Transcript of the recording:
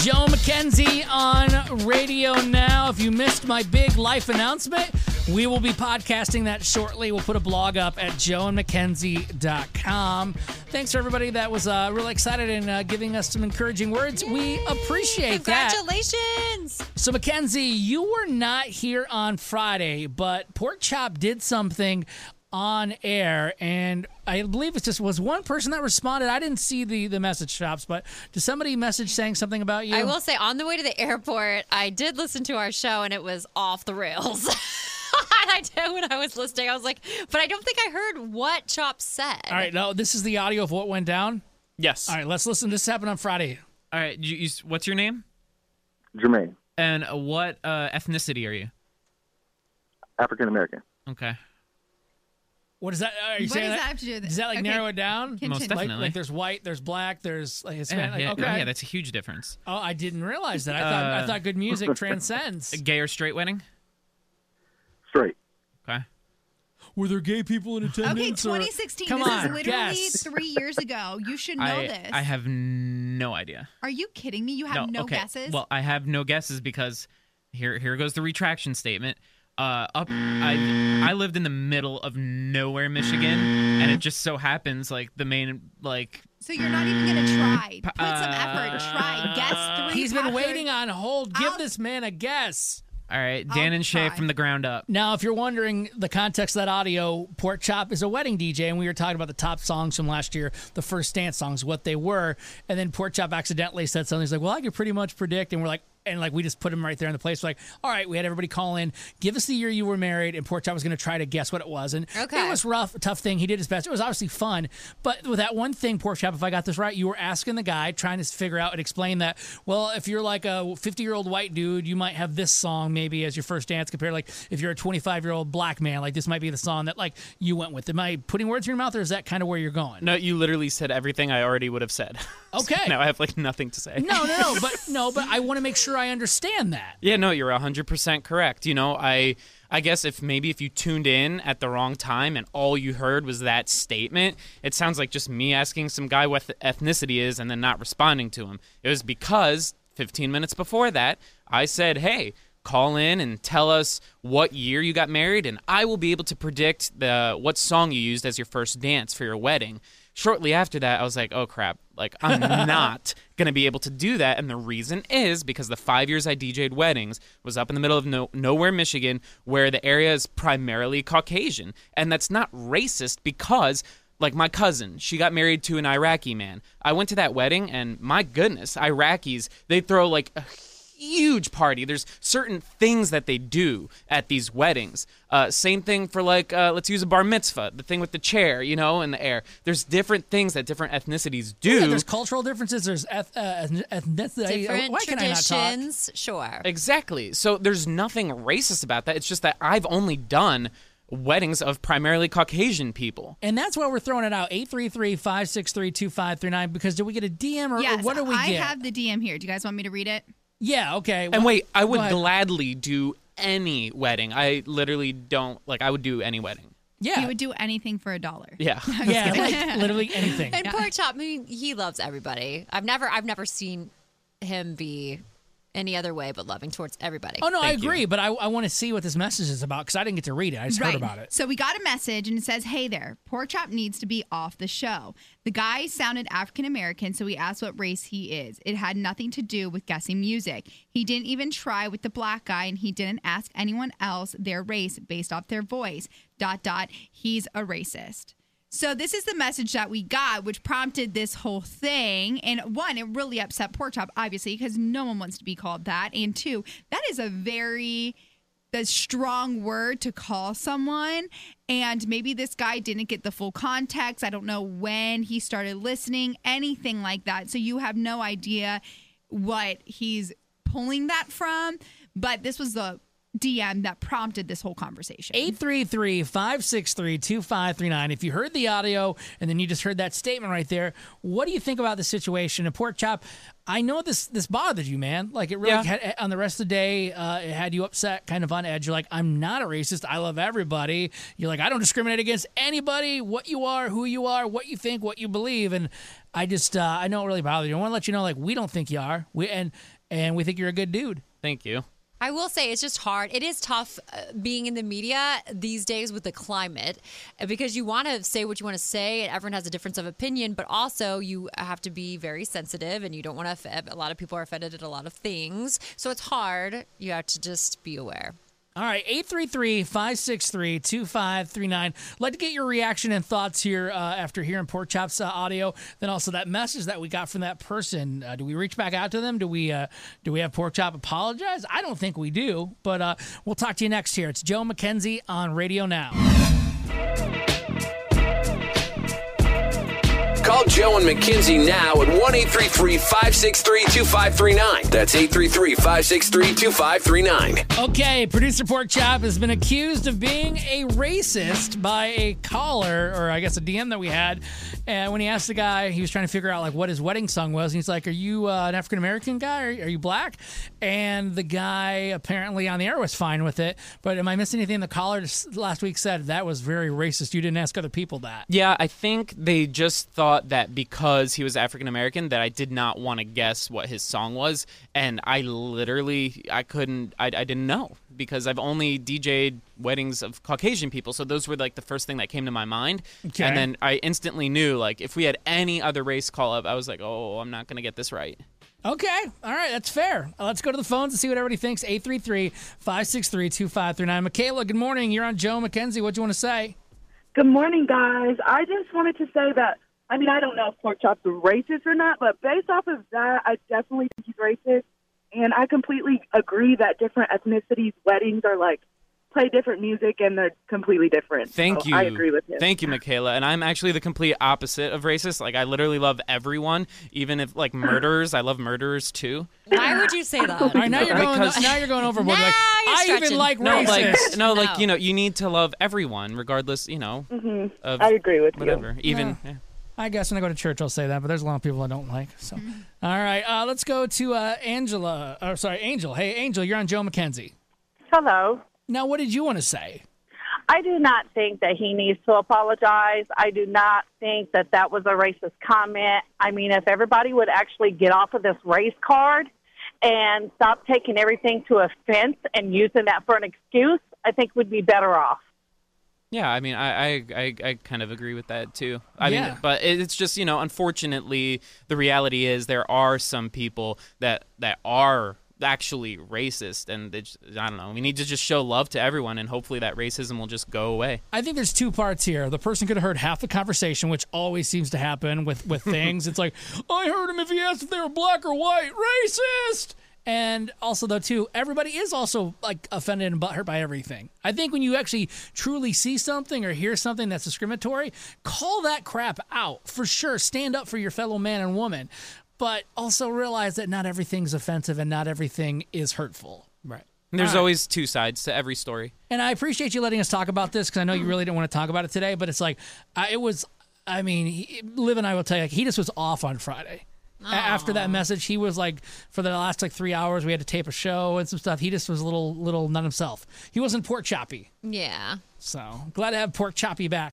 Joe McKenzie on Radio Now. If you missed my big life announcement, we will be podcasting that shortly. We'll put a blog up at joeandmckenzie.com. Thanks for everybody that was really excited and giving us some encouraging words. Yay! We appreciate that. Congratulations! So, Mackenzie, you were not here on Friday, but Pork Chop did something on air, and I believe it just was one person that responded. I didn't see the message shops, but did somebody message saying something about you? I will say, on the way to the airport, I did listen to our show, and it was off the rails. And I did when I was listening. I was like, but I don't think I heard what Chop said. All right, no, this is the audio of what went down? Yes. All right, let's listen. This happened on Friday. All right. What's your name? Jermaine, And what ethnicity are you? African American. Okay. What is that? Are you What saying does that have to do with it? Does that Okay. narrow it down? Continue. Most definitely. Like there's white, there's black, there's like Hispanic. Okay. Yeah, that's a huge difference. Oh, I didn't realize that. I thought good music transcends. A gay or straight wedding? Straight. Okay. Were there gay people in attendance? Okay, or- 2016. Come this on, is literally guess. 3 years ago. You should know this. I have no idea. Are you kidding me? You have no okay. guesses? Well, I have no guesses because here goes the retraction statement. I lived in the middle of nowhere, Michigan, and it just so happens the main so you're not even going to try. Put some effort. Try. Guess 3. He's been popular- waiting on hold. Give this man a guess. All right, Dan I'll and Shay try. from the ground up. Now, if you're wondering the context of that audio, Pork Chop is a wedding DJ, and we were talking about the top songs from last year, the first dance songs, what they were, and then Pork Chop accidentally said something. He's like, well, I could pretty much predict, and we're like, we just put him right there in the place. We're like, all right, we had everybody call in, give us the year you were married, and Pork Chop was going to try to guess what it was. And Okay. it was rough, a tough thing. He did his best. It was obviously fun. But with that one thing, Pork Chop, if I got this right, you were asking the guy, trying to figure out and explain that, well, if you're like a 50-year-old white dude, you might have this song maybe as your first dance compared to if you're a 25-year-old black man, this might be the song that you went with. Am I putting words in your mouth, or is that kind of where you're going? No, you literally said everything I already would have said. Okay. Now I have nothing to say. No, but I want to make sure I understand that. Yeah, no, you're 100% correct. I guess if you tuned in at the wrong time and all you heard was that statement, it sounds like just me asking some guy what ethnicity is and then not responding to him. It was because 15 minutes before that, I said, hey, call in and tell us what year you got married, and I will be able to predict what song you used as your first dance for your wedding. Shortly after that, I was like, oh, crap. I'm not going to be able to do that. And the reason is because the 5 years I DJ'd weddings was up in the middle of nowhere, Michigan, where the area is primarily Caucasian. And that's not racist because, my cousin, she got married to an Iraqi man. I went to that wedding, and my goodness, Iraqis, they throw a huge party. There's certain things that they do at these weddings. Same thing for let's use a bar mitzvah, the thing with the chair, in the air. There's different things that different ethnicities do. Yeah, there's cultural differences. There's ethnicity. Different Why can I not talk? traditions, sure. Exactly. So there's nothing racist about that. It's just that I've only done weddings of primarily Caucasian people. And that's why we're throwing it out, 833-563-2539, because did we get a DM or Yes, what do we I get? have the DM here. Do you guys want me to read it? Yeah, okay. And wait, I go would ahead. gladly do any wedding. I literally don't, I would do any wedding. Yeah. He would do anything for $1. Yeah. Yeah, literally anything. And Pork Chop, he loves everybody. I've never seen him be any other way but loving towards everybody. Oh, no, I Thank you. agree, but I want to see what this message is about because I didn't get to read it. I just heard about it. So we got a message and it says, hey there, Pork Chop needs to be off the show. The guy sounded African American, so we asked what race he is. It had nothing to do with guessing music. He didn't even try with the black guy, and he didn't ask anyone else their race based off their voice. ... He's a racist. So this is the message that we got, which prompted this whole thing. And one, it really upset Pork Chop, obviously, because no one wants to be called that. And two, that is a very strong word to call someone. And maybe this guy didn't get the full context. I don't know when he started listening, anything like that. So you have no idea what he's pulling that from. But this was the DM that prompted this whole conversation. 833-563-2539. If you heard the audio and then you just heard that statement right there, what do you think about the situation? And Pork Chop, I know this bothered you, man. Like, it really had, on the rest of the day, it had you upset, kind of on edge. You're like, I'm not a racist. I love everybody. You're like, I don't discriminate against anybody, what you are, who you are, what you think, what you believe. And I just, I know it really bothered you. I want to let you know, like, we don't think you are. And we think you're a good dude. Thank you. I will say it's just hard. It is tough being in the media these days with the climate because you want to say what you want to say and everyone has a difference of opinion, but also you have to be very sensitive and you don't want to offend. A lot of people are offended at a lot of things. So it's hard. You have to just be aware. All right, 833-563-2539. I'd like to get your reaction and thoughts here after hearing Pork Chop's audio. Then also that message that we got from that person. Do we reach back out to them? Do we have Pork Chop apologize? I don't think we do, but we'll talk to you next here. It's Joe McKenzie on Radio Now. Call Joe and McKenzie now at 1-833-563-2539. That's 833-563-2539. Okay, producer Pork Chop has been accused of being a racist by a caller, or I guess a DM that we had. And when he asked the guy, he was trying to figure out like what his wedding song was. And he's like, "Are you an African American guy? Are you black?" And the guy apparently on the air was fine with it. But am I missing anything? The caller last week said that was very racist. You didn't ask other people that. Yeah, I think they just thought that because he was African American that I did not want to guess what his song was, and I didn't know because I've only DJ'd weddings of Caucasian people, so those were like the first thing that came to my mind. Okay. And then I instantly knew, like, if we had any other race call up, I was like, oh, I'm not gonna get this right. Okay. All right. That's fair. Let's go to the phones and see what everybody thinks. 833-563-2539. Michaela, good morning. You're on Joe McKenzie. What do you want to say? Good morning, guys. I just wanted to say that, I mean, I don't know if Pork Chop's racist or not, but based off of that, I definitely think he's racist. And I completely agree that different ethnicities' weddings are like, play different music and they're completely different. Thank you. I agree with him. Thank you, Michaela. And I'm actually the complete opposite of racist. Like, I literally love everyone, even if, like, murderers. I love murderers, too. Why would you say that? All right, now you're going overboard. Now Like, you're I even stretching. like No, racist. like, you know, you need to love everyone, regardless, you know, of I agree with whatever. you. Even, yeah. I guess when I go to church, I'll say that, but there's a lot of people I don't like. So, All right, let's go to Angel. Hey, Angel, you're on Joe McKenzie. Hello. Now, what did you want to say? I do not think that he needs to apologize. I do not think that that was a racist comment. I mean, if everybody would actually get off of this race card and stop taking everything to offense and using that for an excuse, I think we'd be better off. Yeah, I mean, I kind of agree with that, too. I mean, but it's just, you know, unfortunately, the reality is there are some people that are actually racist, and I don't know. We need to just show love to everyone, and hopefully that racism will just go away. I think there's two parts here. The person could have heard half the conversation, which always seems to happen with things. It's like, I heard him if he asked if they were black or white. Racist! And also, though, too, everybody is also like offended and butthurt by everything. I think when you actually truly see something or hear something that's discriminatory, call that crap out. For sure, stand up for your fellow man and woman. But also realize that not everything's offensive and not everything is hurtful. Right. And there's always two sides to every story. And I appreciate you letting us talk about this because I know you really didn't want to talk about it today. But it's like, Liv and I will tell you, like, he just was off on Friday. After that message, he was like, for the last 3 hours, we had to tape a show and some stuff. He just was a little not himself. He wasn't Pork Choppy. Yeah. So glad to have Pork Choppy back.